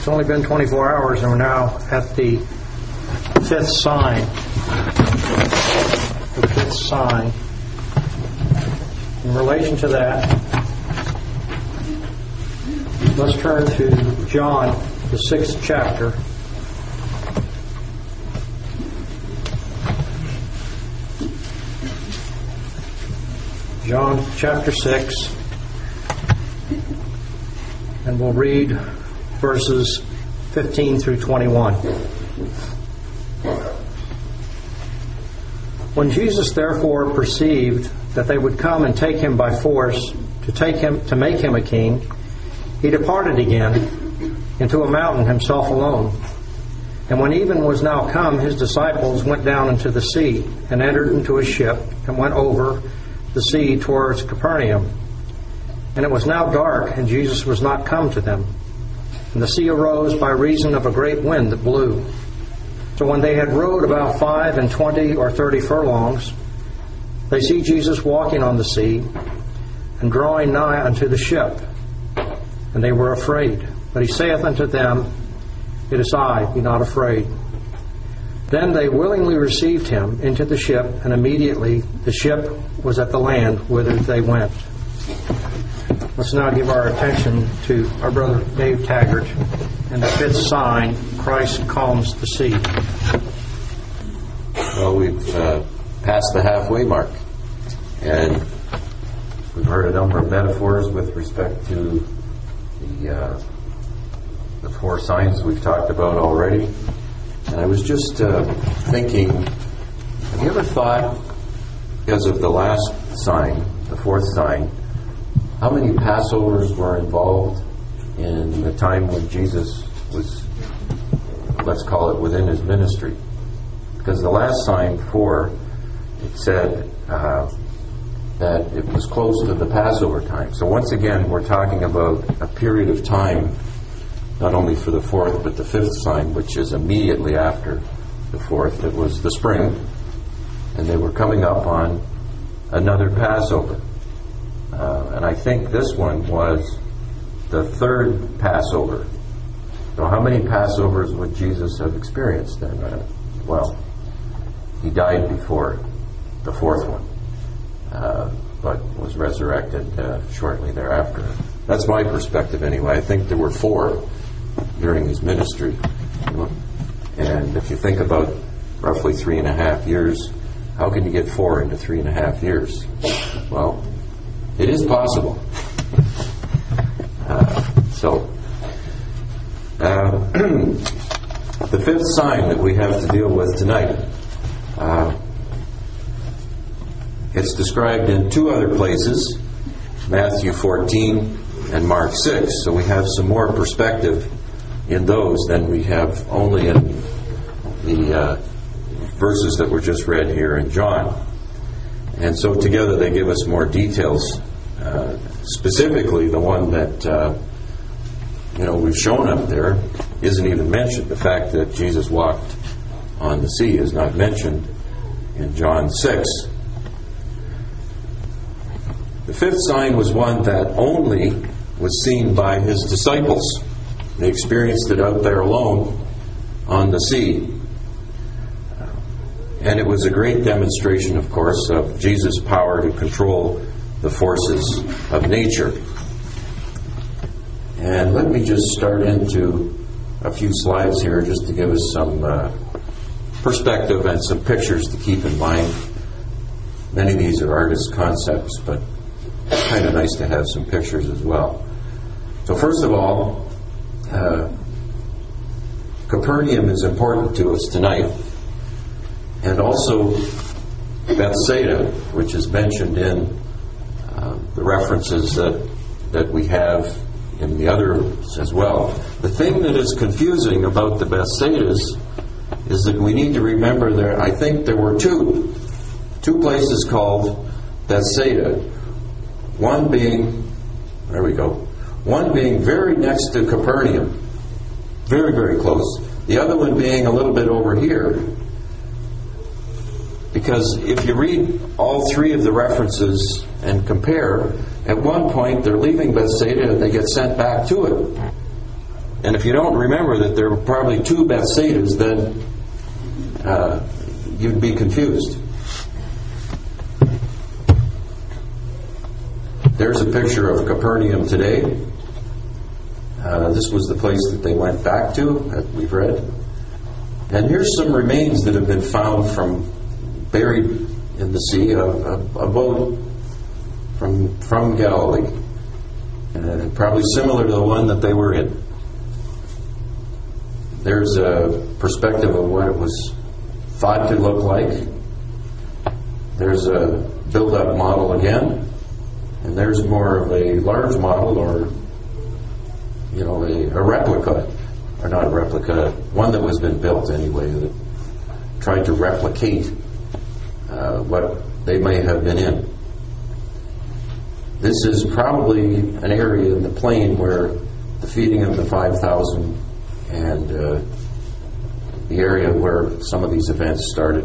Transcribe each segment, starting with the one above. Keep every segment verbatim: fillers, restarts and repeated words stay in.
It's only been twenty-four hours and we're now at the fifth sign. The fifth sign. In relation to that, let's turn to John, the sixth chapter. John chapter six, and we'll read verses fifteen through twenty-one. When Jesus therefore perceived that they would come and take him by force to take him to make him a king, he departed again into a mountain himself alone. And when even was now come, his disciples went down into the sea and entered into a ship and went over the sea towards Capernaum. And it was now dark, and Jesus was not come to them. And the sea arose by reason of a great wind that blew. So when they had rowed about five and twenty or thirty furlongs, they see Jesus walking on the sea, and drawing nigh unto the ship. And they were afraid. But he saith unto them, It is I, be not afraid. Then they willingly received him into the ship, and immediately the ship was at the land whither they went. Let's now give our attention to our brother Dave Taggart and the fifth sign, Christ calms the sea. Well, we've uh, passed the halfway mark, and we've heard a number of metaphors with respect to the uh, the four signs we've talked about already. And I was just uh, thinking, have you ever thought, because of the last sign, the fourth sign, how many Passovers were involved in the time when Jesus was, let's call it, within his ministry? Because the last sign, four, it said uh, that it was close to the Passover time. So once again, we're talking about a period of time, not only for the fourth, but the fifth sign, which is immediately after the fourth. It was the spring, and they were coming up on another Passover. Uh, and I think this one was the third Passover. So how many Passovers would Jesus have experienced then? Uh, well, he died before the fourth one, uh, but was resurrected uh, shortly thereafter. That's my perspective anyway. I think there were four during his ministry. And if you think about roughly three and a half years, how can you get four into three and a half years? Well, it is possible. Uh, so, uh, the fifth sign that we have to deal with tonight, uh, it's described in two other places, Matthew fourteen and Mark six. So we have some more perspective in those than we have only in the uh, verses that were just read here in John. And so together they give us more details. Uh, specifically, the one that uh, you know we've shown up there isn't even mentioned. The fact that Jesus walked on the sea is not mentioned in John six. The fifth sign was one that only was seen by his disciples. They experienced it out there alone on the sea. And it was a great demonstration, of course, of Jesus' power to control the forces of nature. And let me just start into a few slides here just to give us some uh, perspective and some pictures to keep in mind. Many of these are artist concepts, but it's kind of nice to have some pictures as well. So first of all, uh, Capernaum is important to us tonight. And also Bethsaida, which is mentioned in uh, the references that, that we have in the others as well. The thing that is confusing about the Bethsaidas is that we need to remember there, I think there were two, two places called Bethsaida. One being, there we go, one being very next to Capernaum, very, very close. The other one being a little bit over here. Because if you read all three of the references and compare, at one point they're leaving Bethsaida and they get sent back to it. And if you don't remember that there were probably two Bethsaidas, then uh, you'd be confused. There's a picture of Capernaum today. Uh, this was the place that they went back to, that we've read. And here's some remains that have been found from, buried in the sea, a, a, a boat from, from Galilee. Uh, probably similar to the one that they were in. There's a perspective of what it was thought to look like. There's a build-up model again. And there's more of a large model, or, you know, a, a replica, or not a replica, one that was been built anyway, that tried to replicate uh, what they may have been in. This is probably an area in the plain where the feeding of the five thousand and uh, the area where some of these events started.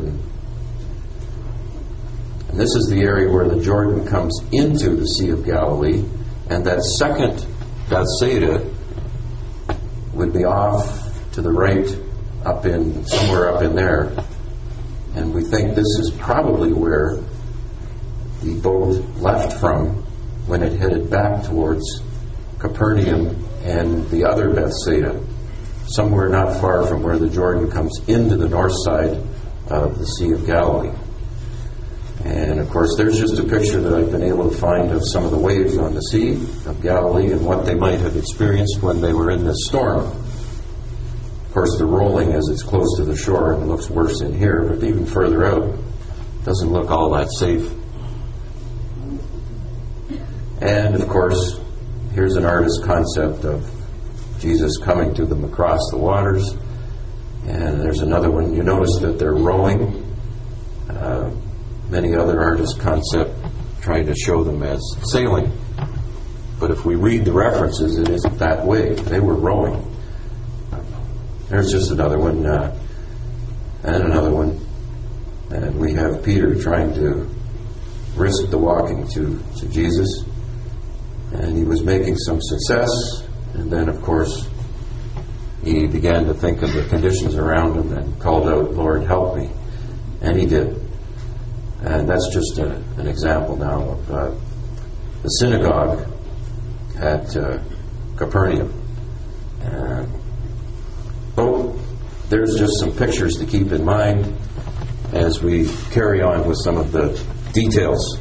And this is the area where the Jordan comes into the Sea of Galilee, and that second Bethsaida would be off to the right, up in somewhere up in there. And we think this is probably where the boat left from when it headed back towards Capernaum and the other Bethsaida, somewhere not far from where the Jordan comes into the north side of the Sea of Galilee. And of course, there's just a picture that I've been able to find of some of the waves on the Sea of Galilee and what they might have experienced when they were in this storm. Of course, the rolling as it's close to the shore, and it looks worse in here, but even further out, doesn't look all that safe. And of course, here's an artist's concept of Jesus coming to them across the waters. And there's another one. You notice that they're rowing. Uh, many other artists' concept trying to show them as sailing. But if we read the references, it isn't that way. They were rowing. There's just another one, uh, and another one. And we have Peter trying to risk the walking to, to Jesus. And he was making some success. And then, of course, he began to think of the conditions around him and called out, "Lord, help me." And he did. And that's just a, an example now of uh, the synagogue at uh, Capernaum. And so there's just some pictures to keep in mind as we carry on with some of the details.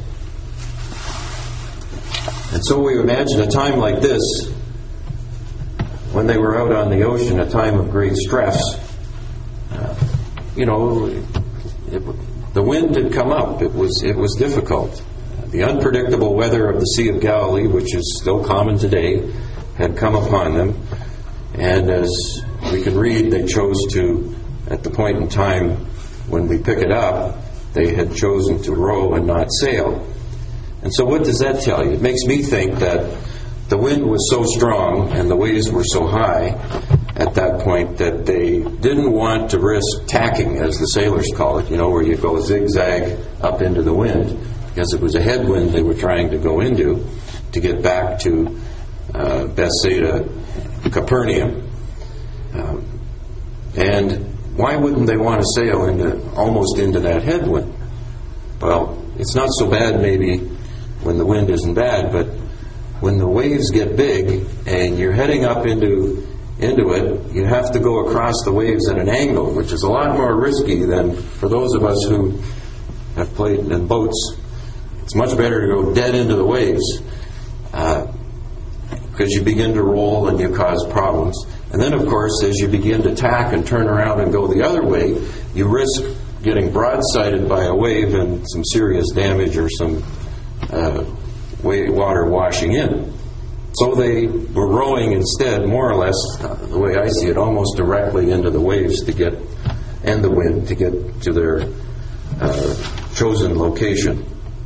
And so we imagine a time like this, when they were out on the ocean, a time of great stress. Uh, you know, it, the wind had come up. It was it was difficult. The unpredictable weather of the Sea of Galilee, which is still common today, had come upon them. And as we can read, they chose to, at the point in time when we pick it up, they had chosen to row and not sail. And so what does that tell you? It makes me think that the wind was so strong and the waves were so high at that point that they didn't want to risk tacking, as the sailors call it, you know, where you go zigzag up into the wind, because it was a headwind they were trying to go into to get back to uh, Bethsaida, Capernaum. Um, and why wouldn't they want to sail into almost into that headwind? Well, it's not so bad maybe when the wind isn't bad, but when the waves get big and you're heading up into into it, you have to go across the waves at an angle, which is a lot more risky than for those of us who have played in boats. It's much better to go dead into the waves uh, because you begin to roll and you cause problems. And then, of course, as you begin to tack and turn around and go the other way, you risk getting broadsided by a wave and some serious damage or some uh, water washing in. So they were rowing instead, more or less, uh, the way I see it, almost directly into the waves to get, and the wind, to get to their uh, chosen location.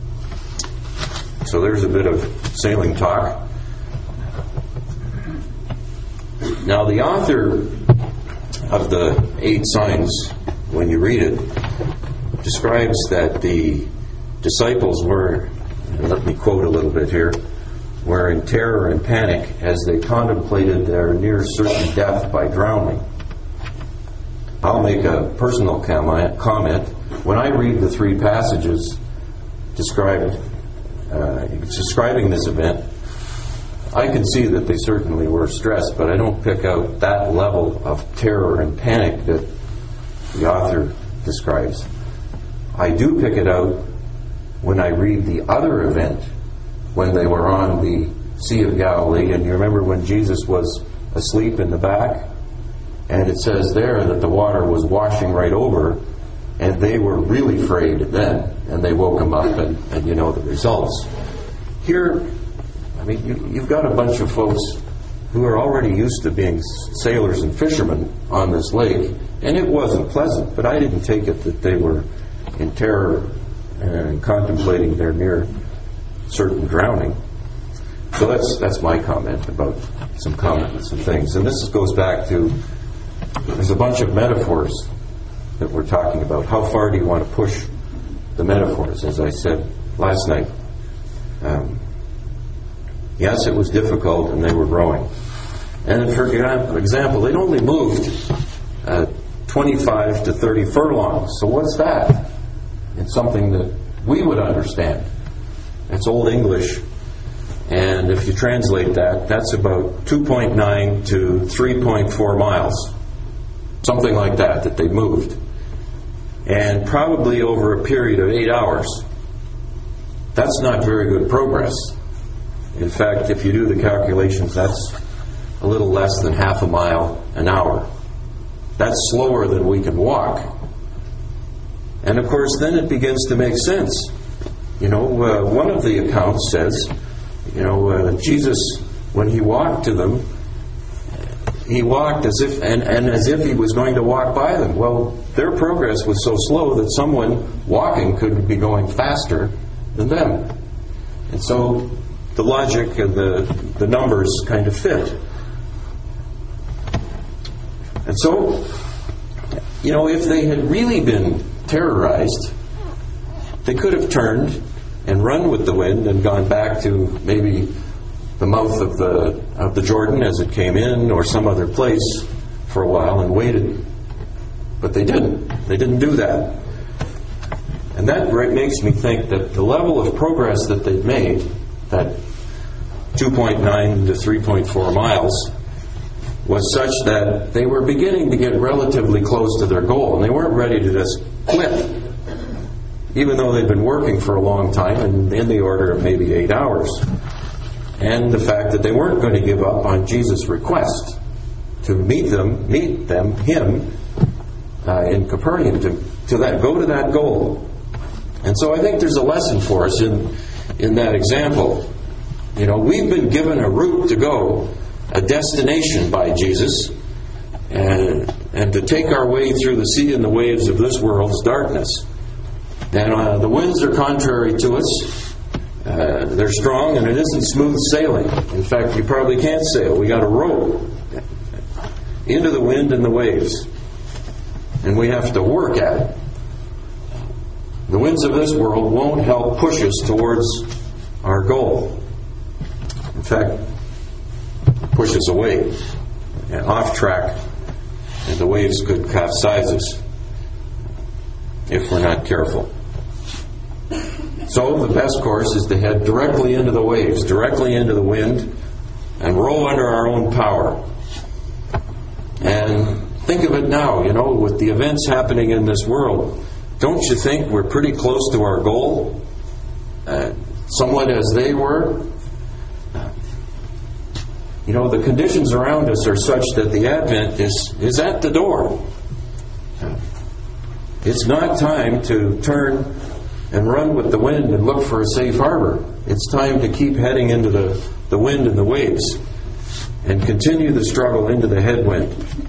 So there's a bit of sailing talk. Now the author of the eight signs, when you read it, describes that the disciples were, and let me quote a little bit here, were in terror and panic as they contemplated their near certain death by drowning. I'll make a personal comment. When I read the three passages described, uh, describing this event, I can see that they certainly were stressed, but I don't pick out that level of terror and panic that the author describes. I do pick it out when I read the other event, when they were on the Sea of Galilee, and you remember when Jesus was asleep in the back, and it says there that the water was washing right over, and they were really afraid then, and they woke him up, and, and you know the results. Here, I mean, you, you've got a bunch of folks who are already used to being sailors and fishermen on this lake, and it wasn't pleasant, but I didn't take it that they were in terror and contemplating their near certain drowning. So that's that's my comment about some comments and things. And this goes back to, there's a bunch of metaphors that we're talking about. How far do you want to push the metaphors? As I said last night, um, yes, it was difficult and they were growing. And for example, they'd only moved uh, twenty-five to thirty furlongs. So what's that? It's something that we would understand. It's Old English, and if you translate that, that's about two point nine to three point four miles. Something like that, that they moved. And probably over a period of eight hours. That's not very good progress. In fact, if you do the calculations, that's a little less than half a mile an hour. That's slower than we can walk. And of course, then it begins to make sense. You know, uh, one of the accounts says, you know, uh, Jesus, when he walked to them, he walked as if, and, and as if he was going to walk by them. Well, their progress was so slow that someone walking could be going faster than them. And so the logic and the, the numbers kind of fit. And so, you know, if they had really been terrorized, they could have turned and run with the wind and gone back to maybe the mouth of the of the Jordan as it came in, or some other place for a while and waited. But they didn't. They didn't do that. And that makes me think that the level of progress that they've made, that two point nine to three point four miles, was such that they were beginning to get relatively close to their goal, and they weren't ready to just quit, even though they'd been working for a long time, and in the order of maybe eight hours. And the fact that they weren't going to give up on Jesus' request to meet them, meet them, him, uh, in Capernaum, to, to that, go to that goal. And so I think there's a lesson for us in in that example. You know, we've been given a route to go, a destination by Jesus, and and to take our way through the sea and the waves of this world's darkness. And uh, the winds are contrary to us. Uh, they're strong, and it isn't smooth sailing. In fact, you probably can't sail. We got to row into the wind and the waves, and we have to work at it. The winds of this world won't help push us towards our goal. In fact, push us away and off track, and the waves could capsize us if we're not careful. So the best course is to head directly into the waves, directly into the wind, and row under our own power. And think of it now, you know, with the events happening in this world, don't you think we're pretty close to our goal? Uh, somewhat as they were. You know, the conditions around us are such that the Advent is, is at the door. It's not time to turn and run with the wind and look for a safe harbor. It's time to keep heading into the, the wind and the waves and continue the struggle into the headwind.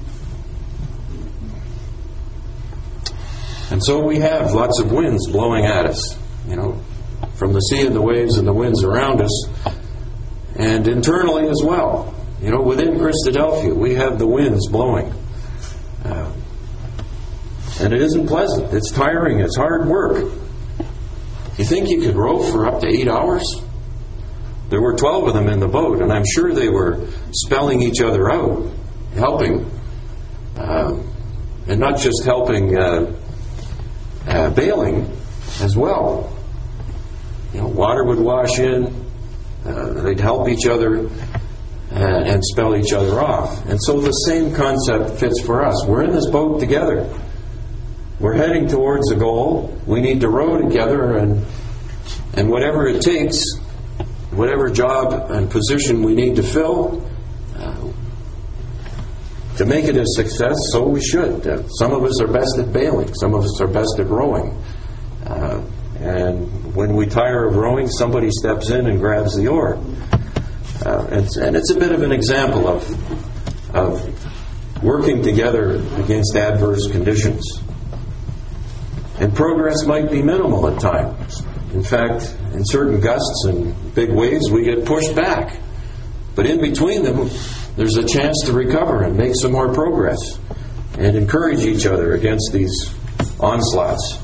And so we have lots of winds blowing at us, you know, from the sea and the waves and the winds around us, and internally as well. You know, within Christadelphia, we have the winds blowing. Uh, and it isn't pleasant. It's tiring. It's hard work. You think you could row for up to eight hours? There were twelve of them in the boat, and I'm sure they were spelling each other out, helping, uh, and not just helping uh, uh, bailing as well. You know, water would wash in, uh, they'd help each other uh, and spell each other off. And so the same concept fits for us. We're in this boat together. We're heading towards a goal. We need to row together, and and whatever it takes, whatever job and position we need to fill uh, to make it a success, so we should. Uh, some of us are best at bailing. Some of us are best at rowing. Uh, and when we tire of rowing, somebody steps in and grabs the oar. Uh, and, and it's a bit of an example of, of working together against adverse conditions. And progress might be minimal at times. In fact, in certain gusts and big waves, we get pushed back. But in between them, there's a chance to recover and make some more progress and encourage each other against these onslaughts.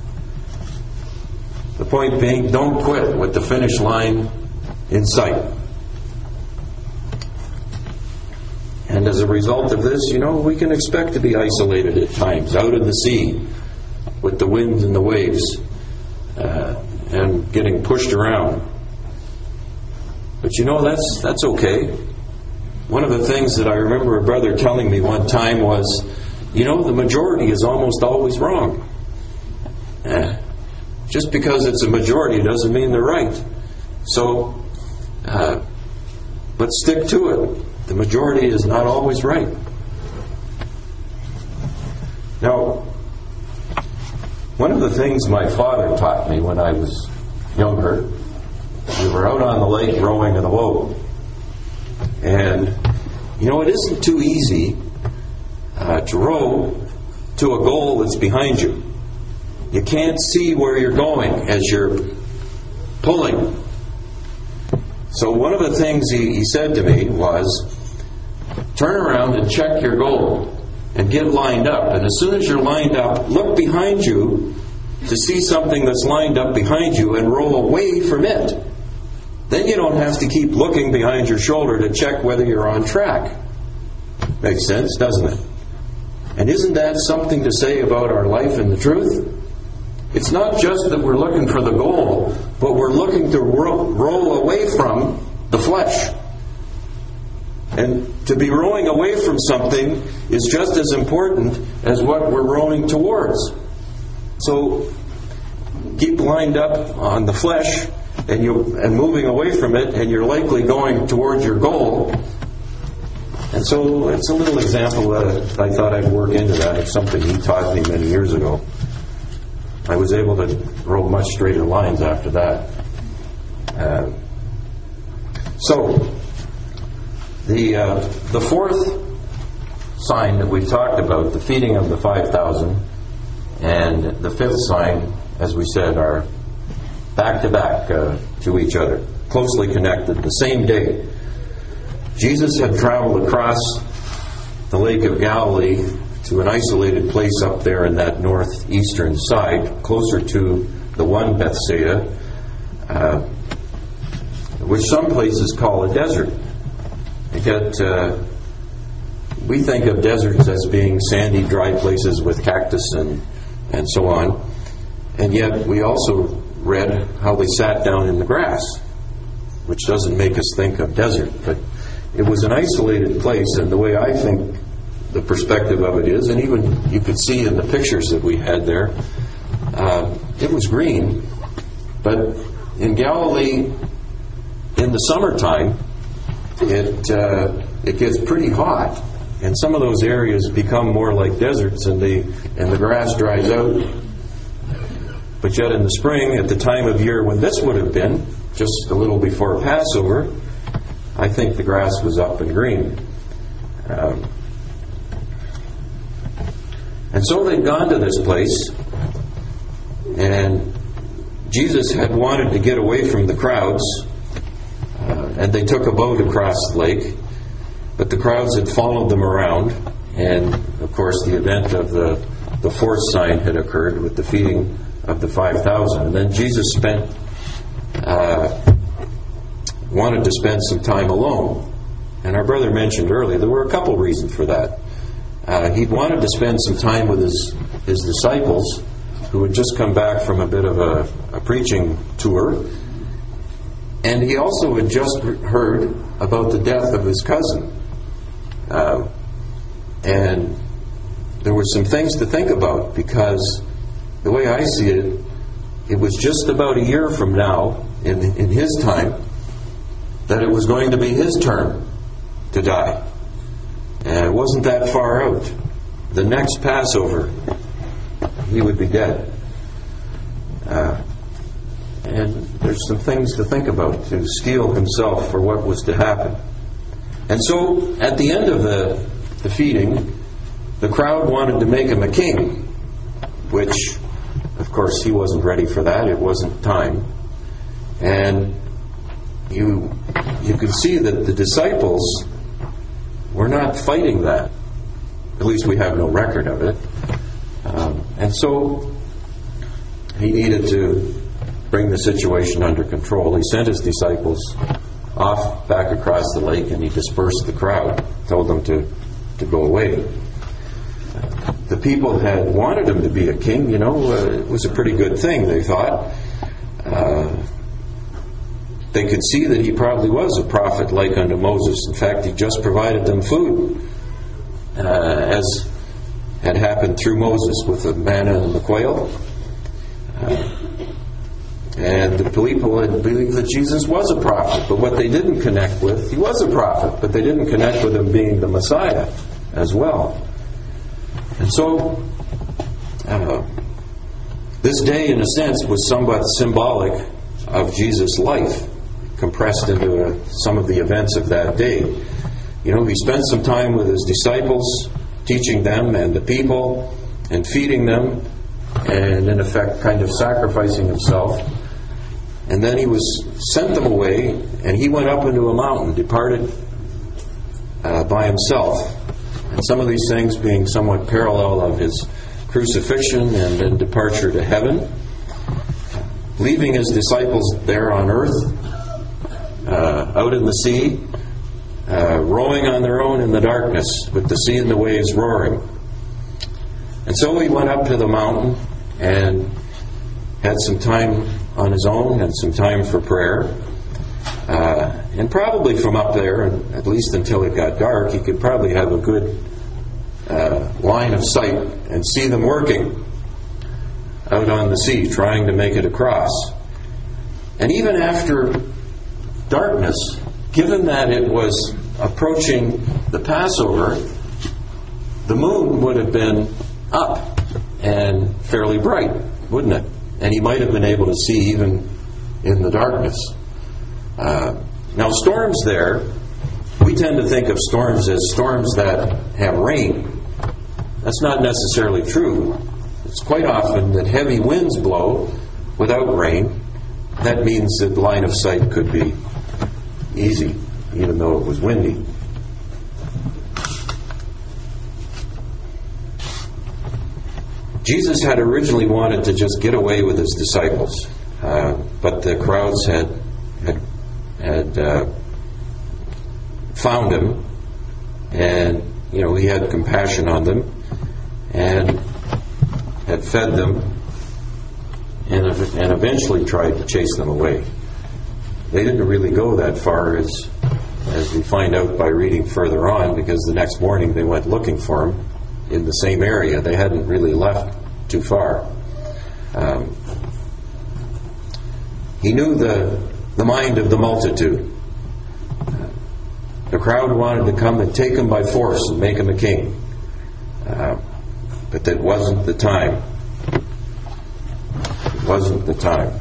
The point being, don't quit with the finish line in sight. And as a result of this, you know, we can expect to be isolated at times, out in the sea, with the wind and the waves, uh, and getting pushed around. But you know, that's that's okay. One of the things that I remember a brother telling me one time was, you know, the majority is almost always wrong. Uh, just because it's a majority doesn't mean they're right. So, uh, let's stick to it. The majority is not always right. Now, one of the things my father taught me when I was younger, we were out on the lake rowing in a boat. And, you know, it isn't too easy uh, to row to a goal that's behind you. You can't see where you're going as you're pulling. So one of the things he, he said to me was, turn around and check your goal and get lined up. And as soon as you're lined up, look behind you to see something that's lined up behind you and row away from it. Then you don't have to keep looking behind your shoulder to check whether you're on track. Makes sense, doesn't it? And isn't that something to say about our life and the truth? It's not just that we're looking for the goal, but we're looking to row, row away from the flesh. And to be rowing away from something is just as important as what we're rowing towards. So keep lined up on the flesh and you and moving away from it, and you're likely going towards your goal. And so it's a little example that I thought I'd work into that. It's something he taught me many years ago. I was able to row much straighter lines after that. Uh, so the uh, the fourth sign that we've talked about, the feeding of the five thousand, and the fifth sign, as we said, are back-to-back uh, to each other, closely connected, the same day. Jesus had traveled across the Lake of Galilee to an isolated place up there in that northeastern side, closer to the one Bethsaida, uh, which some places call a desert. Yet, uh, we think of deserts as being sandy, dry places with cactus and, and so on. And yet, we also read how they sat down in the grass, which doesn't make us think of desert. But it was an isolated place, and the way I think the perspective of it is, and even you could see in the pictures that we had there, uh, it was green. But in Galilee, in the summertime, it uh, it gets pretty hot, and some of those areas become more like deserts, and the and the grass dries out. But yet in the spring, at the time of year when this would have been, just a little before Passover, I think the grass was up and green. Um, and so they'd gone to this place, and Jesus had wanted to get away from the crowds, uh, and they took a boat across the lake, but the crowds had followed them around, and of course the event of the, the fourth sign had occurred with the feeding of the five thousand. And then Jesus spent uh, wanted to spend some time alone. And our brother mentioned earlier, there were a couple reasons for that. Uh, he wanted to spend some time with his, his disciples, who had just come back from a bit of a, a preaching tour. And he also had just heard about the death of his cousin. Uh, and there were some things to think about, because the way I see it, it was just about a year from now, in, in his time, that it was going to be his turn to die. And it wasn't that far out. The next Passover, he would be dead. Uh, and there's some things to think about, to steel himself for what was to happen. And so, at the end of the, the feeding, the crowd wanted to make him a king, which, of course, he wasn't ready for that. It wasn't time. And you, you could see that the disciples were not fighting that. At least we have no record of it. Um, and so he needed to bring the situation under control. He sent his disciples off back across the lake, and he dispersed the crowd, told them to, to go away. Uh, the people had wanted him to be a king. You know, uh, it was a pretty good thing, they thought. Uh, they could see that he probably was a prophet like unto Moses. In fact, he just provided them food, uh, as had happened through Moses with the manna and the quail. Uh, and the people had believed that Jesus was a prophet, but what they didn't connect with, he was a prophet, but they didn't connect with him being the Messiah as well. And so, uh, this day, in a sense, was somewhat symbolic of Jesus' life, compressed into uh, some of the events of that day. You know, he spent some time with his disciples, teaching them and the people, and feeding them, and in effect kind of sacrificing himself. And then he was sent them away, and he went up into a mountain, departed uh, by himself. And some of these things being somewhat parallel of his crucifixion and then departure to heaven, leaving his disciples there on earth, uh, out in the sea, uh, rowing on their own in the darkness with the sea and the waves roaring. And so he went up to the mountain and had some time on his own and some time for prayer. Uh, and probably from up there, at least until it got dark, he could probably have a good uh, line of sight and see them working out on the sea, trying to make it across. And even after darkness, given that it was approaching the Passover, the moon would have been up and fairly bright, wouldn't it? And he might have been able to see even in the darkness. Uh, now, storms there, we tend to think of storms as storms that have rain. That's not necessarily true. It's quite often that heavy winds blow without rain. That means that line of sight could be easy, even though it was windy. Jesus had originally wanted to just get away with his disciples, uh, but the crowds had had, had uh, found him, and you know he had compassion on them, and had fed them, and and eventually tried to chase them away. They didn't really go that far, as as we find out by reading further on, because the next morning they went looking for him in the same area. They hadn't really left too far. Um, he knew the the mind of the multitude. The crowd wanted to come and take him by force and make him a king. Uh, but that wasn't the time. It wasn't the time.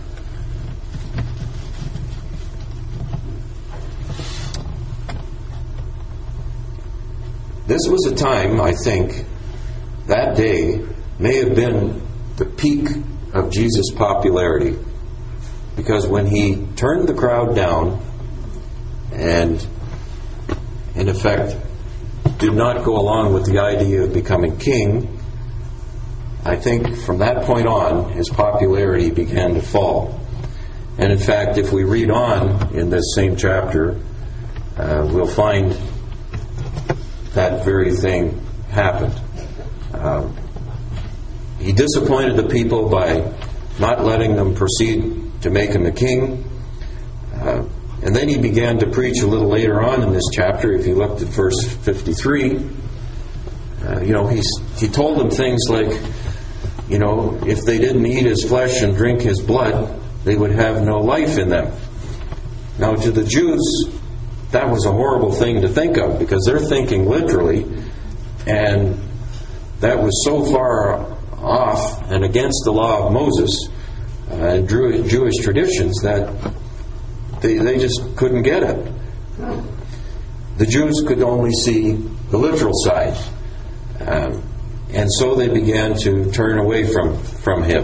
This was a time, I think, that day may have been the peak of Jesus' popularity, because when he turned the crowd down and, in effect, did not go along with the idea of becoming king, I think from that point on his popularity began to fall. And in fact, if we read on in this same chapter, uh, we'll find that very thing happened. Um, he disappointed the people by not letting them proceed to make him a king. Uh, and then he began to preach a little later on in this chapter. If you looked at verse fifty-three, uh, you know, he's, he told them things like, you know, if they didn't eat his flesh and drink his blood, they would have no life in them. Now, to the Jews, that was a horrible thing to think of, because they're thinking literally, and that was so far off and against the law of Moses uh, and Jewish traditions that they, they just couldn't get it. The Jews could only see the literal side. Um, and so they began to turn away from, from him.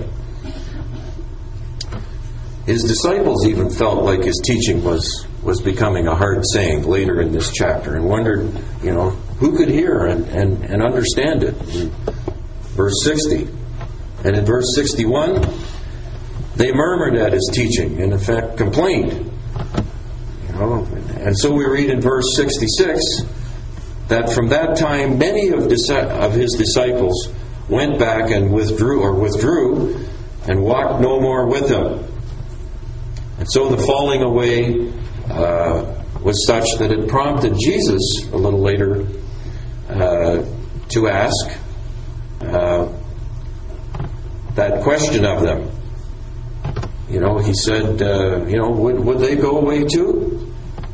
His disciples even felt like his teaching was, was becoming a hard saying later in this chapter, and wondered, you know, who could hear and, and, and understand it. In verse sixty. And in verse sixty-one, they murmured at his teaching, and in fact complained. You know, and so we read in verse sixty-six that from that time many of, of his disciples went back and withdrew, or withdrew, and walked no more with him. And so the falling away uh, was such that it prompted Jesus a little later uh, to ask uh, that question of them. You know, he said, uh, you know, would, would they go away too?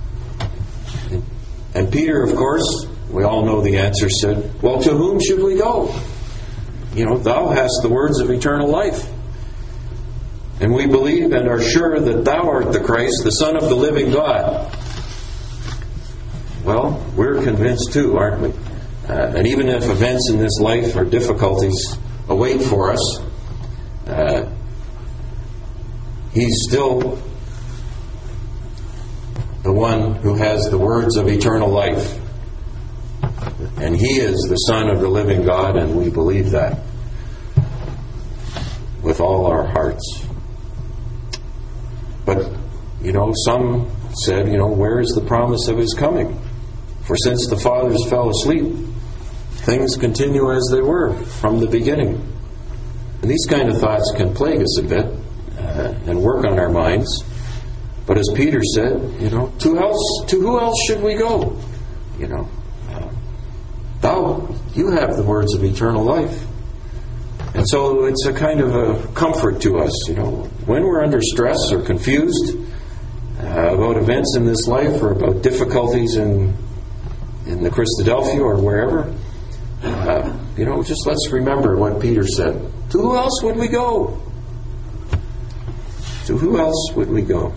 And Peter, of course, we all know the answer, said, well, to whom should we go? You know, thou hast the words of eternal life. And we believe and are sure that thou art the Christ, the Son of the living God. Well, we're convinced too, aren't we? Uh, and even if events in this life or difficulties await for us, uh, He's still the one who has the words of eternal life. And He is the Son of the living God, and we believe that with all our hearts. But, you know, some said, you know, where is the promise of His coming? For since the fathers fell asleep, things continue as they were from the beginning. And these kind of thoughts can plague us a bit uh, and work on our minds. But as Peter said, you know, to else, to who else should we go? You know, uh, thou, you have the words of eternal life. And so it's a kind of a comfort to us, you know, when we're under stress or confused uh, about events in this life or about difficulties in in the Christadelphia or wherever, uh, you know, just let's remember what Peter said. To who else would we go? To who else would we go?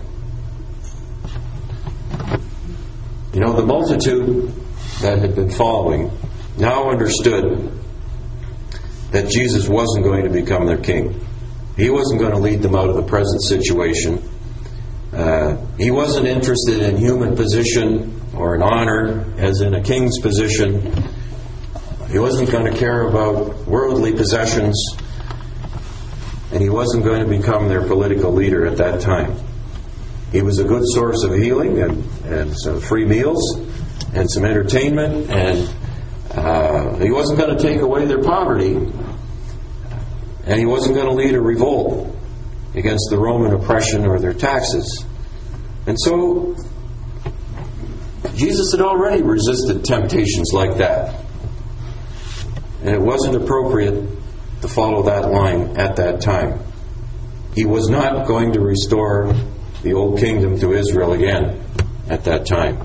You know, the multitude that had been following now understood that Jesus wasn't going to become their king. He wasn't going to lead them out of the present situation. Uh, he wasn't interested in human position or in honor, as in a king's position. He wasn't going to care about worldly possessions. And he wasn't going to become their political leader at that time. He was a good source of healing and, and some free meals and some entertainment, and Uh, he wasn't going to take away their poverty, and he wasn't going to lead a revolt against the Roman oppression or their taxes. And so Jesus had already resisted temptations like that, and it wasn't appropriate to follow that line at that time. He was not going to restore the old kingdom to Israel again at that time.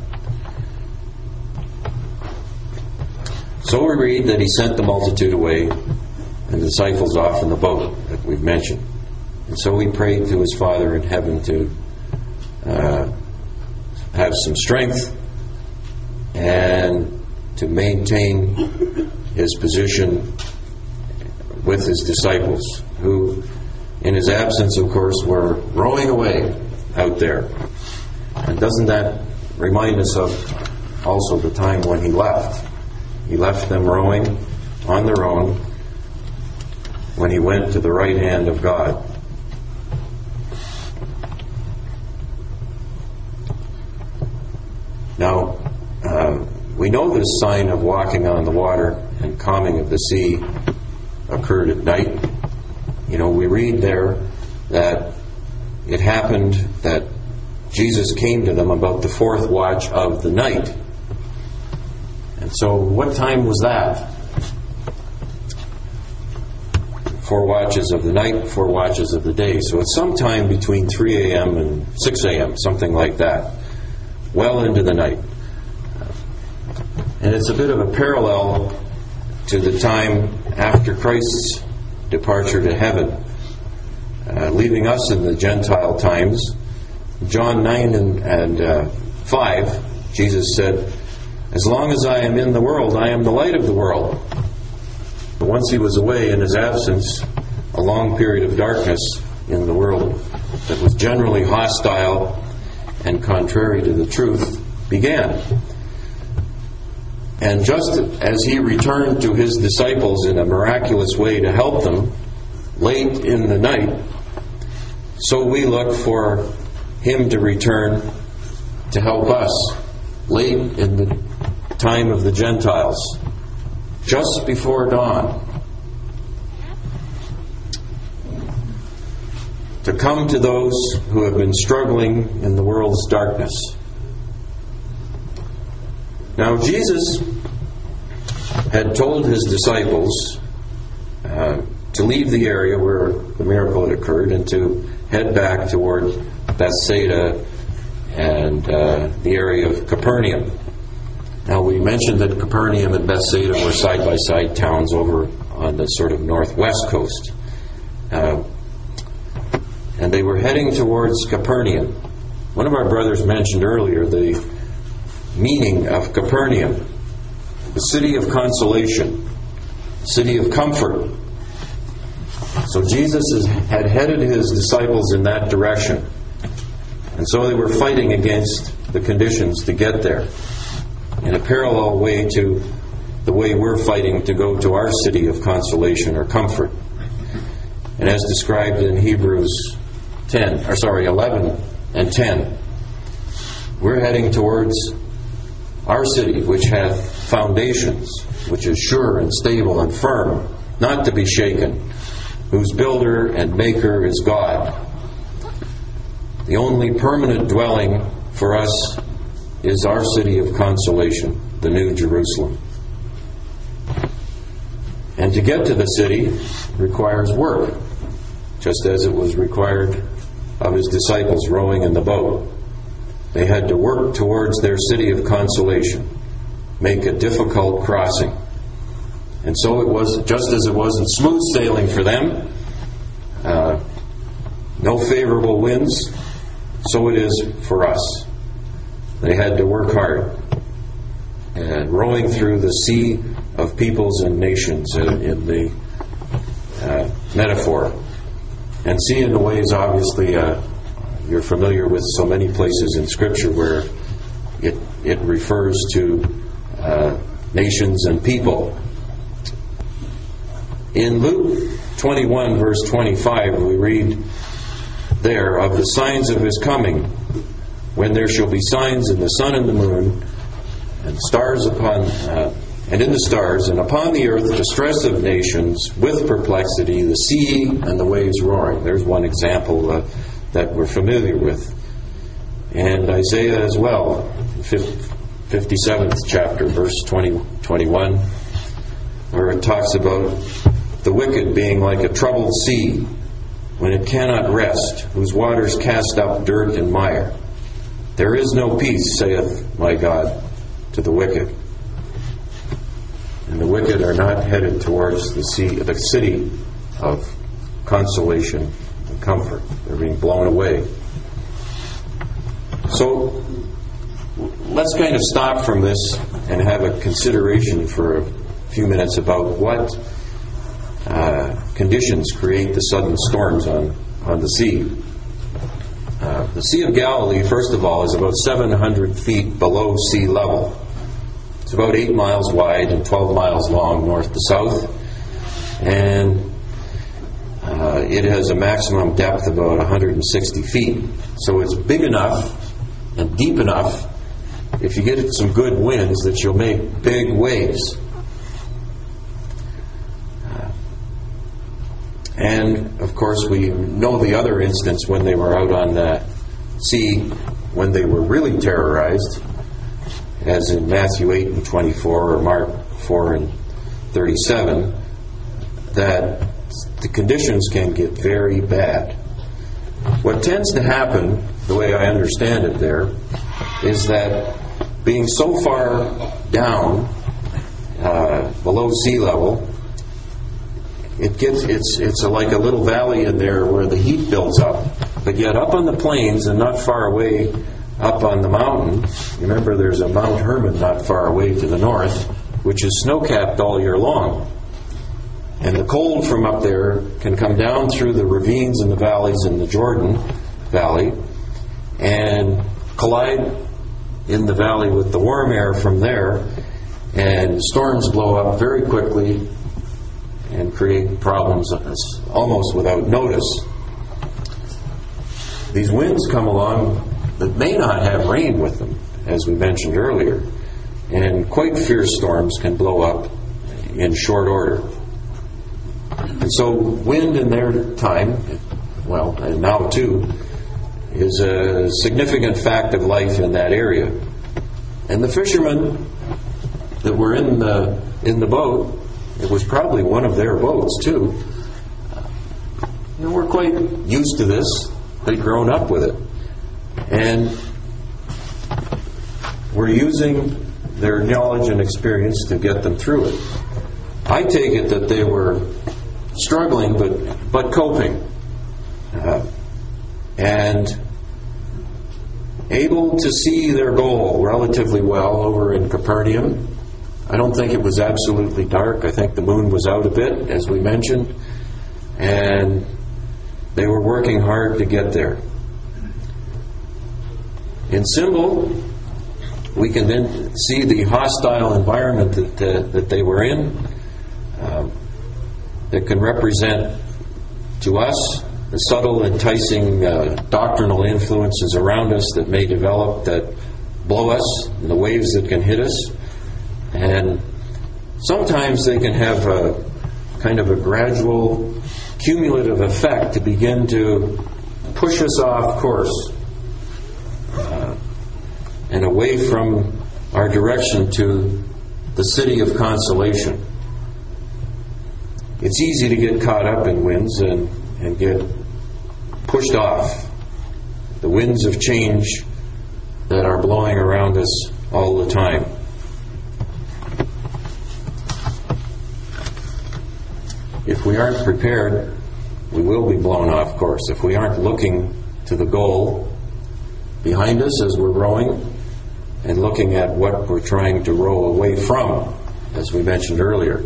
So we read that He sent the multitude away and the disciples off in the boat that we've mentioned. And so He prayed to His Father in heaven to uh, have some strength and to maintain His position with His disciples, who in His absence, of course, were rowing away out there. And doesn't that remind us of also the time when He left? He left them rowing on their own when He went to the right hand of God. We know this sign of walking on the water and calming of the sea occurred at night. You know, we read there that it happened that Jesus came to them about the fourth watch of the night. And so what time was that? Four watches of the night, four watches of the day. So it's sometime between three a.m. and six a.m., something like that, well into the night. And it's a bit of a parallel to the time after Christ's departure to heaven, uh, leaving us in the Gentile times. John nine and, and uh, five, Jesus said, "As long as I am in the world, I am the light of the world." But once he was away, in his absence, a long period of darkness in the world that was generally hostile and contrary to the truth began. And just as he returned to his disciples in a miraculous way to help them late in the night, so we look for him to return to help us late in the time of the Gentiles, just before dawn, to come to those who have been struggling in the world's darkness. Now, Jesus had told his disciples uh, to leave the area where the miracle had occurred and to head back toward Bethsaida and uh, the area of Capernaum. Now, we mentioned that Capernaum and Bethsaida were side-by-side towns over on the sort of northwest coast. Uh, and they were heading towards Capernaum. One of our brothers mentioned earlier the meaning of Capernaum, the city of consolation, city of comfort. So Jesus is, had headed his disciples in that direction. And so they were fighting against the conditions to get there, in a parallel way to the way we're fighting to go to our city of consolation or comfort. And as described in Hebrews ten, or sorry, eleven and ten, we're heading towards our city, which hath foundations, which is sure and stable and firm, not to be shaken, whose builder and maker is God. The only permanent dwelling for us is our city of consolation, the New Jerusalem. And to get to the city requires work, just as it was required of his disciples rowing in the boat. They had to work towards their city of consolation, make a difficult crossing. And so it was, just as it wasn't smooth sailing for them, uh, no favorable winds, so it is for us. They had to work hard, and rowing through the sea of peoples and nations in, in the uh, metaphor. And sea in the ways, obviously, uh, you're familiar with so many places in Scripture where it it refers to uh, nations and people. In Luke twenty-one, verse twenty-five, we read there of the signs of his coming, when there shall be signs in the sun and the moon, and stars upon, uh, and in the stars, and upon the earth distress of nations, with perplexity, the sea and the waves roaring. There's one example uh, that we're familiar with. And Isaiah as well, fifty-seventh chapter, verse twenty, twenty-one, where it talks about the wicked being like a troubled sea, when it cannot rest, whose waters cast up dirt and mire. There is no peace, saith my God, to the wicked. And the wicked are not headed towards the sea, the city of consolation and comfort. They're being blown away. So let's kind of stop from this and have a consideration for a few minutes about what uh, conditions create the sudden storms on, on the sea. Uh, the Sea of Galilee, first of all, is about seven hundred feet below sea level. It's about eight miles wide and twelve miles long north to south. And uh, it has a maximum depth of about one hundred sixty feet. So it's big enough and deep enough if you get some good winds, that you'll make big waves. And, of course, we know the other instance when they were out on the sea, when they were really terrorized, as in Matthew eight and twenty-four or Mark four and thirty-seven, that the conditions can get very bad. What tends to happen, the way I understand it there, is that being so far down, uh, below sea level, it gets it's it's a, like a little valley in there where the heat builds up. But yet up on the plains and not far away up on the mountain, remember there's a Mount Hermon not far away to the north, which is snow-capped all year long. And the cold from up there can come down through the ravines and the valleys in the Jordan Valley and collide in the valley with the warm air from there, and storms blow up very quickly and create problems almost without notice. These winds come along that may not have rain with them, as we mentioned earlier, and quite fierce storms can blow up in short order. And so wind in their time, well, and now too, is a significant fact of life in that area. And the fishermen that were in the in the boat, it was probably one of their boats too, you know, we're quite used to this. They'd grown up with it. And we're using their knowledge and experience to get them through it. I take it that they were struggling but but coping. Uh, and able to see their goal relatively well over in Capernaum. I don't think it was absolutely dark. I think the moon was out a bit, as we mentioned. And they were working hard to get there. In symbol, we can then see the hostile environment that, uh, that they were in, uh, that can represent to us the subtle, enticing uh, doctrinal influences around us that may develop, that blow us, and the waves that can hit us. And sometimes they can have a kind of a gradual, cumulative effect to begin to push us off course uh, and away from our direction to the city of consolation. It's easy to get caught up in winds and, and get pushed off. The winds of change that are blowing around us all the time. If we aren't prepared, we will be blown off course. If we aren't looking to the goal behind us as we're rowing and looking at what we're trying to row away from, as we mentioned earlier.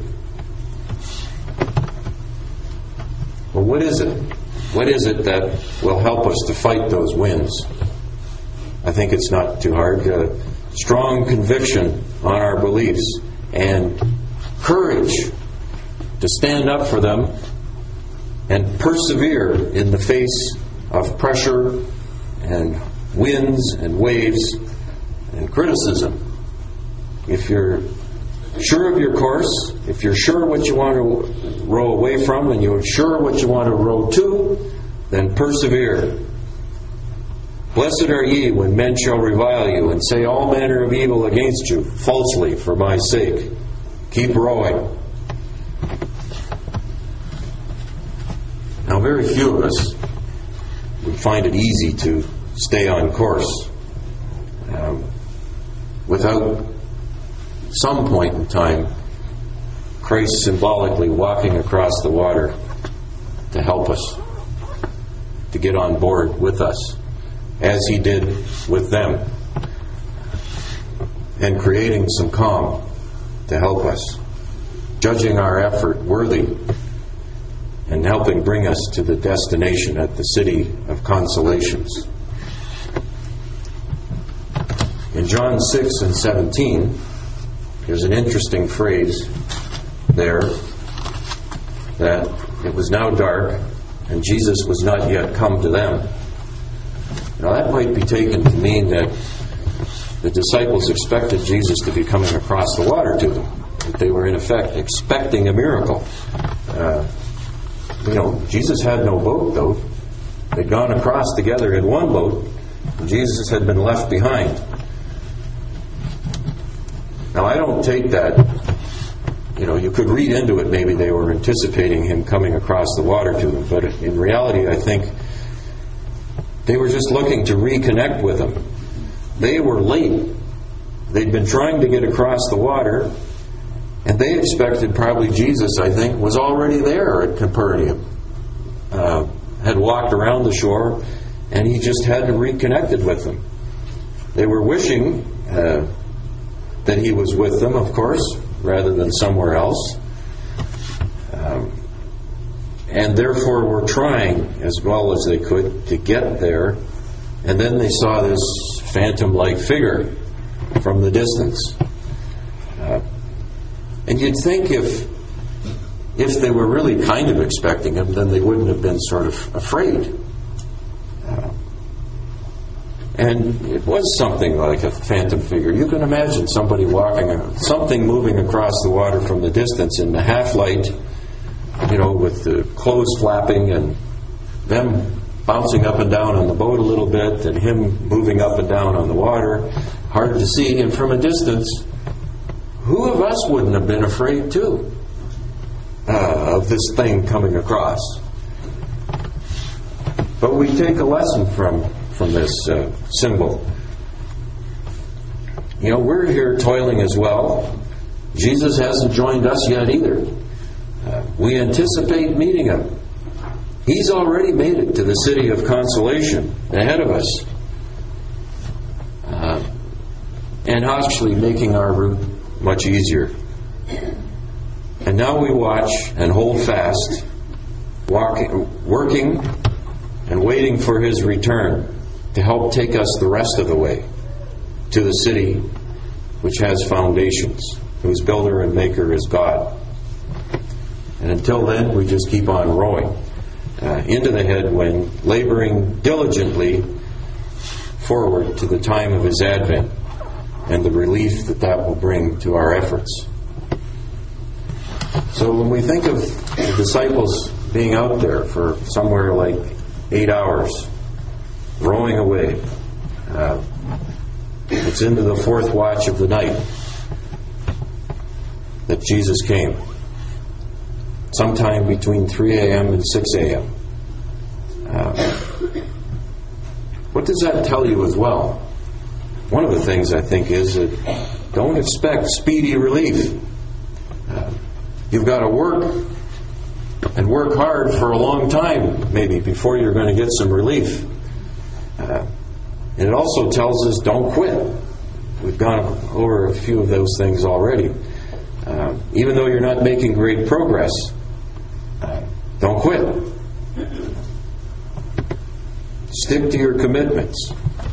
Well, what is it? What is it that will help us to fight those winds? I think it's not too hard. Uh, strong conviction on our beliefs and courage to stand up for them and persevere in the face of pressure and winds and waves and criticism. If you're sure of your course, if you're sure what you want to row away from and you're sure what you want to row to, then persevere. Blessed are ye when men shall revile you and say all manner of evil against you falsely for my sake. Keep rowing. Now, very few of us would find it easy to stay on course um, without some point in time Christ symbolically walking across the water to help us, to get on board with us, as he did with them, and creating some calm to help us, judging our effort worthy, and helping bring us to the destination at the city of consolations. In John six and seventeen, there's an interesting phrase there that it was now dark and Jesus was not yet come to them. Now that might be taken to mean that the disciples expected Jesus to be coming across the water to them. They were, in effect, expecting a miracle. Uh, you know, Jesus had no boat, though. They'd gone across together in one boat, and Jesus had been left behind. Now, I don't take that, you know, you could read into it maybe they were anticipating him coming across the water to them, but in reality, I think they were just looking to reconnect with him. They were late. They'd been trying to get across the water, and they expected probably Jesus, I think, was already there at Capernaum. Uh, had walked around the shore, and he just had to reconnected with them. They were wishing uh, that he was with them, of course, rather than somewhere else. Um, and therefore were trying as well as they could to get there. And then they saw this phantom-like figure from the distance. Uh, and you'd think if if they were really kind of expecting him, then they wouldn't have been sort of afraid. Uh, and it was something like a phantom figure. You can imagine somebody walking, something moving across the water from the distance in the half-light, you know, with the clothes flapping and them bouncing up and down on the boat a little bit and him moving up and down on the water. Hard to see. And from a distance, who of us wouldn't have been afraid too uh, of this thing coming across? But we take a lesson from, from this uh, symbol. You know, we're here toiling as well. Jesus hasn't joined us yet either. Uh, we anticipate meeting him. He's already made it to the city of consolation ahead of us. Uh, and actually making our route much easier. And now we watch and hold fast, walking, working and waiting for his return to help take us the rest of the way to the city which has foundations, whose builder and maker is God. And until then, we just keep on rowing uh, into the headwind, laboring diligently forward to the time of his advent and the relief that that will bring to our efforts. So when we think of the disciples being out there for somewhere like eight hours, rowing away, uh, it's into the fourth watch of the night that Jesus came. Sometime between three a.m. and six a.m. Uh, what does that tell you as well? One of the things I think is that don't expect speedy relief. Uh, you've got to work and work hard for a long time, maybe, before you're going to get some relief. Uh, and it also tells us don't quit. We've gone over a few of those things already. Uh, even though you're not making great progress, uh, don't quit. Stick to your commitments.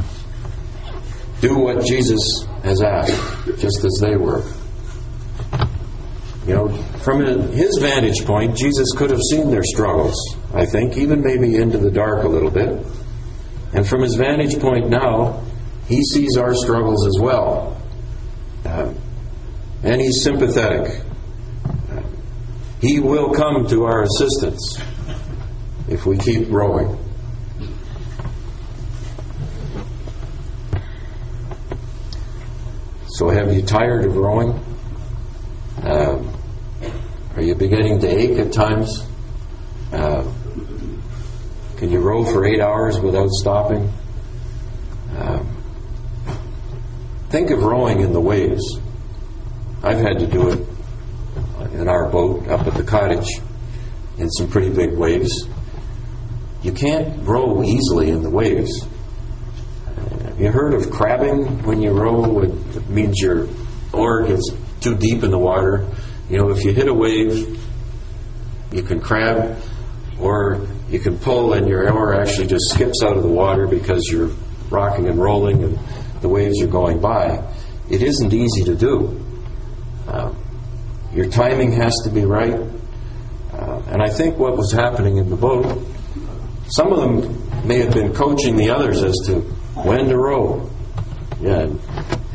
Do what Jesus has asked, just as they were. You know, from his vantage point, Jesus could have seen their struggles, I think, even maybe into the dark a little bit. And from his vantage point now, he sees our struggles as well. Uh, and he's sympathetic. Uh, he will come to our assistance if we keep rowing. So have you tired of rowing? Uh, are you beginning to ache at times? Uh, can you row for eight hours without stopping? Uh, think of rowing in the waves. I've had to do it in our boat up at the cottage in some pretty big waves. You can't row easily in the waves. Have you heard of crabbing when you row? It means your oar gets too deep in the water. You know, if you hit a wave, you can crab, or you can pull and your oar actually just skips out of the water because you're rocking and rolling and the waves are going by. It isn't easy to do. Uh, your timing has to be right. Uh, and I think what was happening in the boat, some of them may have been coaching the others as to when to row. Yeah,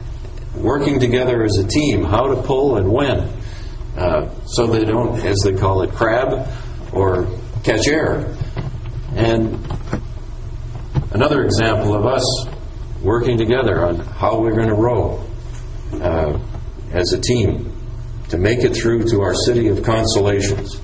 working together as a team, how to pull and when, uh, so they don't, as they call it, crab or catch air. And another example of us working together on how we're going to row uh, as a team to make it through to our city of consolations.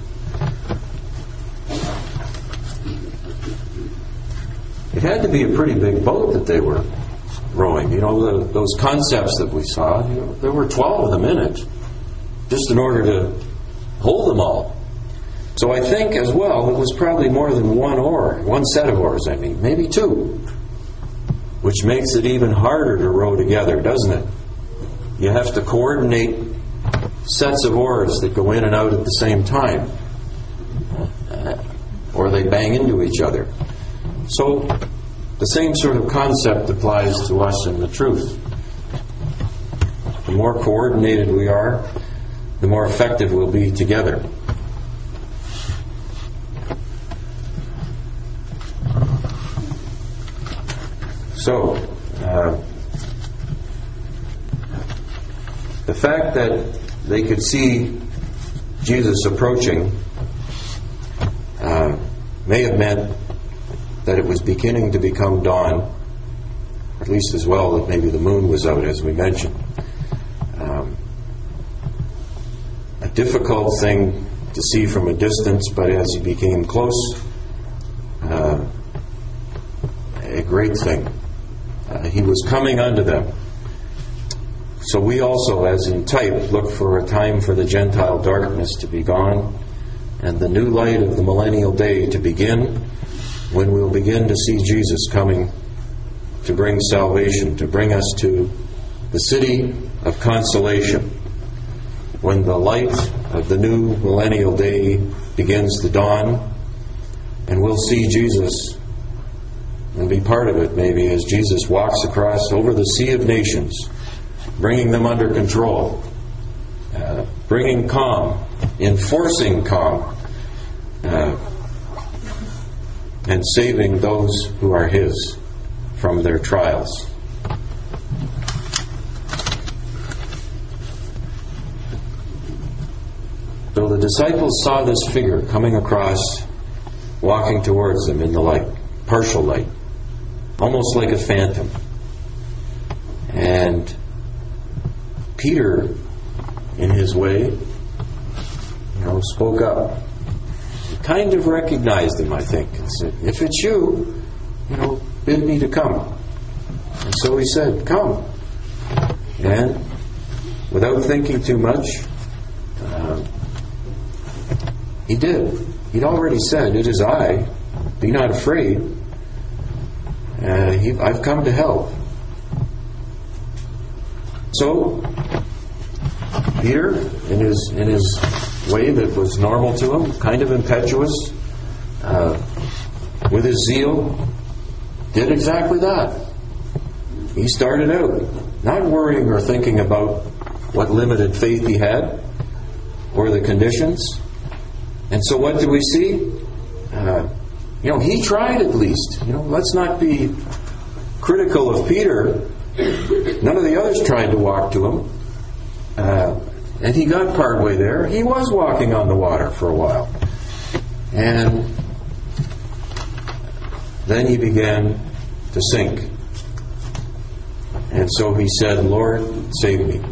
It had to be a pretty big boat that they were rowing. You know, the, those concepts that we saw, you know, there were twelve of them in it, just in order to hold them all. So I think as well, it was probably more than one oar, one set of oars, I mean, maybe two, which makes it even harder to row together, doesn't it? You have to coordinate sets of oars that go in and out at the same time, uh, or they bang into each other. So the same sort of concept applies to us in the truth. The more coordinated we are, the more effective we'll be together. So, uh, the fact that they could see Jesus approaching uh, may have meant that it was beginning to become dawn, at least as well that maybe the moon was out, as we mentioned. Um, a difficult thing to see from a distance, but as he became close, uh, a great thing. Uh, he was coming unto them. So we also, as in type, look for a time for the Gentile darkness to be gone and the new light of the millennial day to begin, when we'll begin to see Jesus coming to bring salvation, to bring us to the city of consolation, when the light of the new millennial day begins to dawn, and we'll see Jesus and be part of it, maybe, as Jesus walks across over the sea of nations, bringing them under control, uh, bringing calm, enforcing calm, uh, and saving those who are His from their trials. So the disciples saw this figure coming across, walking towards them in the light, partial light, almost like a phantom. And Peter, in his way, you know, spoke up. He kind of recognized him, I think, and said, "If it's you, you know, bid me to come." And so he said, "Come." And without thinking too much, uh, he did. He'd already said, "It is I. Be not afraid. Uh, he, I've come to help." So Peter, in his in his way that was normal to him, kind of impetuous, uh, with his zeal, did exactly that. He started out not worrying or thinking about what limited faith he had or the conditions. And so what do we see? Uh, you know, he tried at least. You know, let's not be critical of Peter. None of the others tried to walk to him. Uh, and he got partway there. He was walking on the water for a while. And then he began to sink. And so he said, "Lord, save me."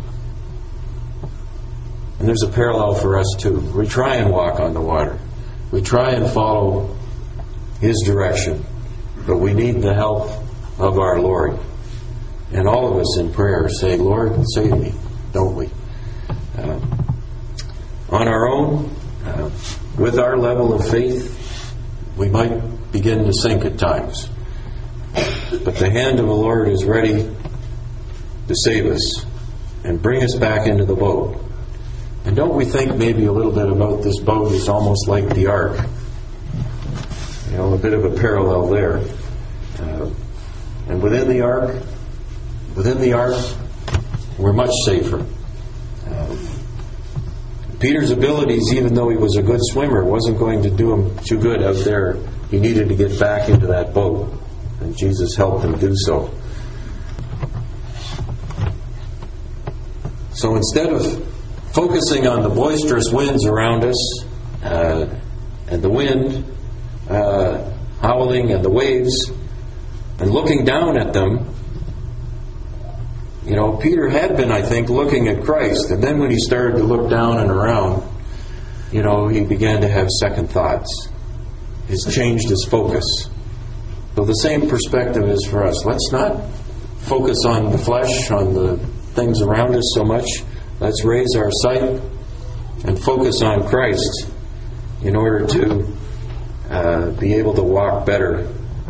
And there's a parallel for us too. We try and walk on the water. We try and follow His direction. But we need the help of our Lord. And all of us in prayer say, "Lord, save me," don't we? Uh, on our own, uh, with our level of faith, we might begin to sink at times. But the hand of the Lord is ready to save us and bring us back into the boat. And don't we think maybe a little bit about this boat is almost like the ark? You know, a bit of a parallel there. Uh, and within the ark, within the ark, we're much safer. Uh, Peter's abilities, even though he was a good swimmer, wasn't going to do him too good out there. He needed to get back into that boat, and Jesus helped him do so. So instead of focusing on the boisterous winds around us, uh, and the wind uh, howling and the waves, and looking down at them, you know, Peter had been, I think, looking at Christ, and then when he started to look down and around, you know, he began to have second thoughts. He's changed his focus. So the same perspective is for us. Let's not focus on the flesh, on the things around us so much. Let's raise our sight and focus on Christ in order to uh, be able to walk better.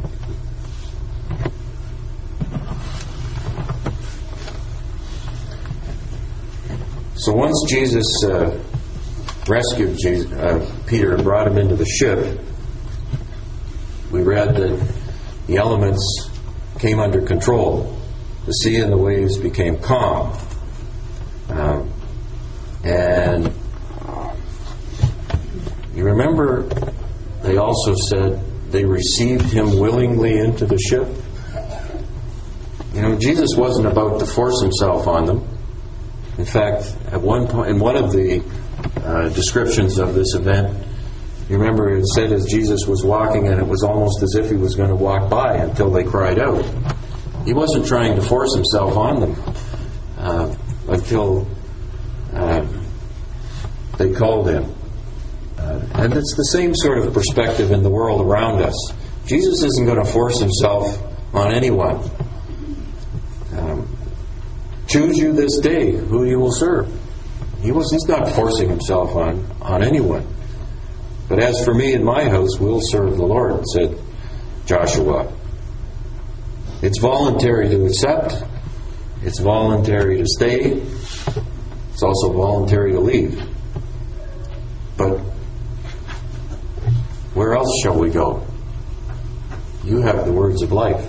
So once Jesus uh, rescued Jesus, uh, Peter and brought him into the ship, we read that the elements came under control. The sea and the waves became calm. Um, and you remember they also said they received him willingly into the ship. You know, Jesus wasn't about to force himself on them. In fact, at one point, in one of the uh, descriptions of this event, you remember it said as Jesus was walking, and it was almost as if he was going to walk by until they cried out. He wasn't trying to force himself on them uh, until uh, they called him. Uh, and it's the same sort of perspective in the world around us. Jesus isn't going to force himself on anyone. Um, choose you this day who you will serve. He was, he's not forcing himself on, on anyone. But as for me and my house, we'll serve the Lord, said Joshua. It's voluntary to accept. It's voluntary to stay. It's also voluntary to leave. But where else shall we go? You have the words of life.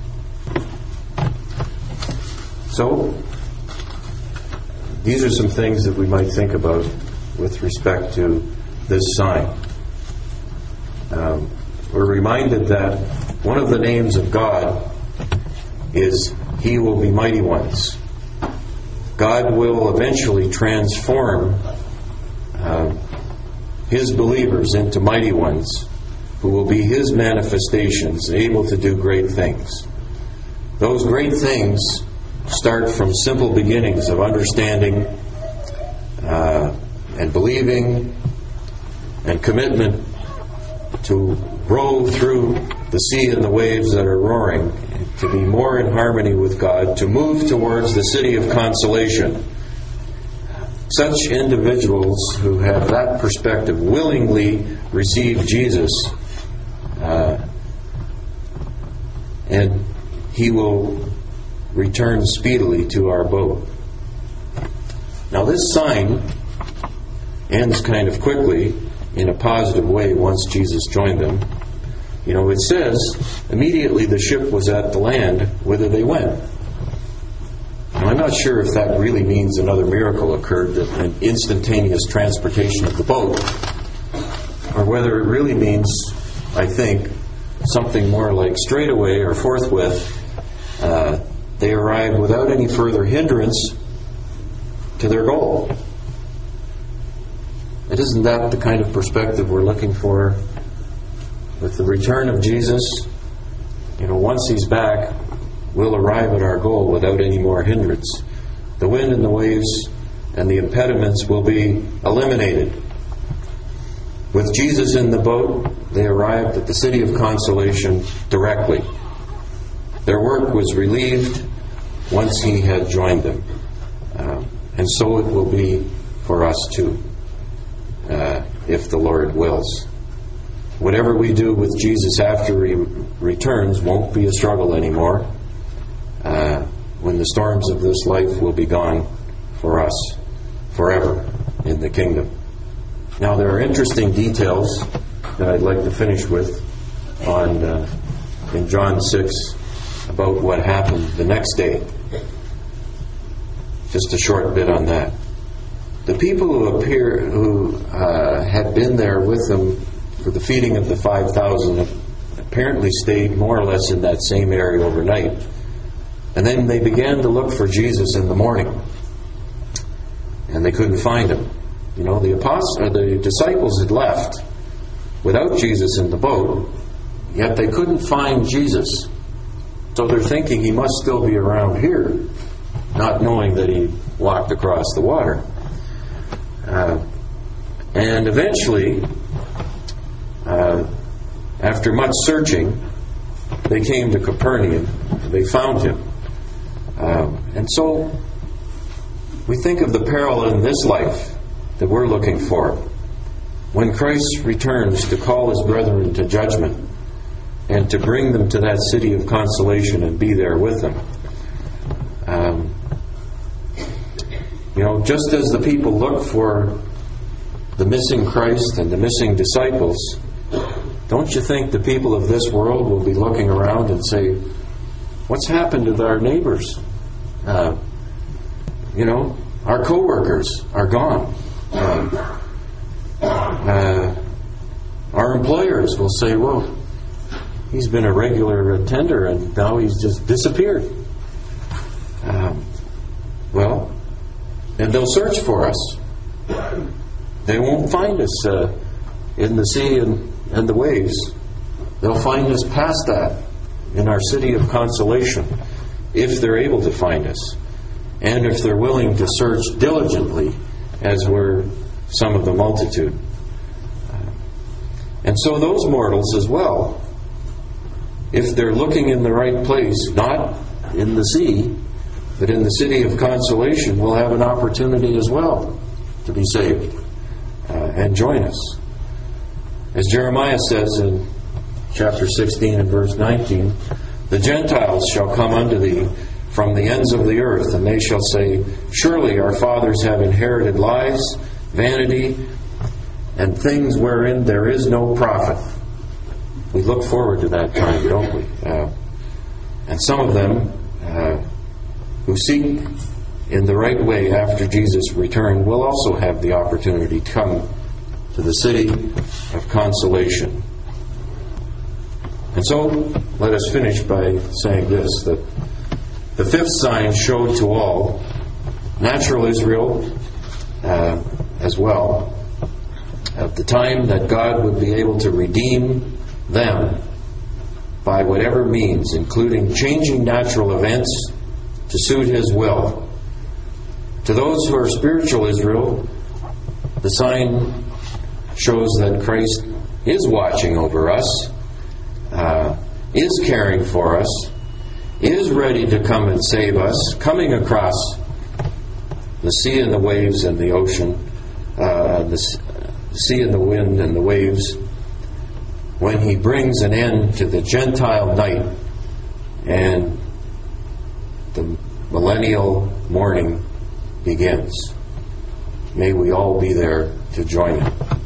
So, these are some things that we might think about with respect to this sign. Um, we're reminded that one of the names of God is He will be mighty ones. God will eventually transform uh, His believers into mighty ones who will be His manifestations, able to do great things. Those great things start from simple beginnings of understanding uh, and believing and commitment to row through the sea and the waves that are roaring, to be more in harmony with God, to move towards the city of consolation. Such individuals who have that perspective willingly receive Jesus, uh, and He will return speedily to our boat. Now this sign ends kind of quickly in a positive way once Jesus joined them. You know, it says, immediately the ship was at the land whither they went. Now, I'm not sure if that really means another miracle occurred, that an instantaneous transportation of the boat, or whether it really means, I think, something more like straight away or forthwith, uh, they arrived without any further hindrance to their goal. It isn't that the kind of perspective we're looking for with the return of Jesus? You know, once He's back, we'll arrive at our goal without any more hindrance. The wind and the waves and the impediments will be eliminated. With Jesus in the boat, they arrived at the city of consolation directly. Their work was relieved once He had joined them. Uh, and so it will be for us too, uh, if the Lord wills. Whatever we do with Jesus after He returns won't be a struggle anymore. Uh, when the storms of this life will be gone for us forever in the kingdom. Now there are interesting details that I'd like to finish with on uh, in John six about what happened the next day. Just a short bit on that. The people who appear who uh, had been there with them for the feeding of the five thousand apparently stayed more or less in that same area overnight. And then they began to look for Jesus in the morning. and they couldn't find him. You know, the apostles, or the disciples had left without Jesus in the boat, yet they couldn't find Jesus. So they're thinking he must still be around here, not knowing that he walked across the water. Uh, and eventually, uh, after much searching, they came to Capernaum, and they found him. Um, and so, we think of the peril in this life that we're looking for. When Christ returns to call his brethren to judgment and to bring them to that city of consolation and be there with them. Um, you know, just as the people look for the missing Christ and the missing disciples, don't you think the people of this world will be looking around and say, what's happened to our neighbors? Uh, you know, our co-workers are gone. Um, uh, our employers will say, well, he's been a regular attender and now he's just disappeared. Um, well, and they'll search for us. They won't find us uh, in the sea and, and the waves. They'll find us past that in our city of consolation, if they're able to find us, and if they're willing to search diligently, as were some of the multitude. And so those mortals as well, if they're looking in the right place, not in the sea, but in the city of consolation, will have an opportunity as well to be saved uh, and join us. As Jeremiah says in chapter sixteen and verse nineteen, the Gentiles shall come unto thee from the ends of the earth, and they shall say, surely our fathers have inherited lies, vanity, and things wherein there is no profit. We look forward to that time, don't we? Uh, and some of them uh, who seek in the right way after Jesus' return will also have the opportunity to come to the city of consolation. And so, let us finish by saying this, that the fifth sign showed to all, natural Israel uh, as well, at the time that God would be able to redeem them by whatever means, including changing natural events to suit His will. To those who are spiritual Israel, the sign shows that Christ is watching over us, uh, is caring for us, is ready to come and save us, coming across the sea and the waves and the ocean, uh, the sea and the wind and the waves, when He brings an end to the Gentile night and the millennial morning begins. May we all be there to join Him.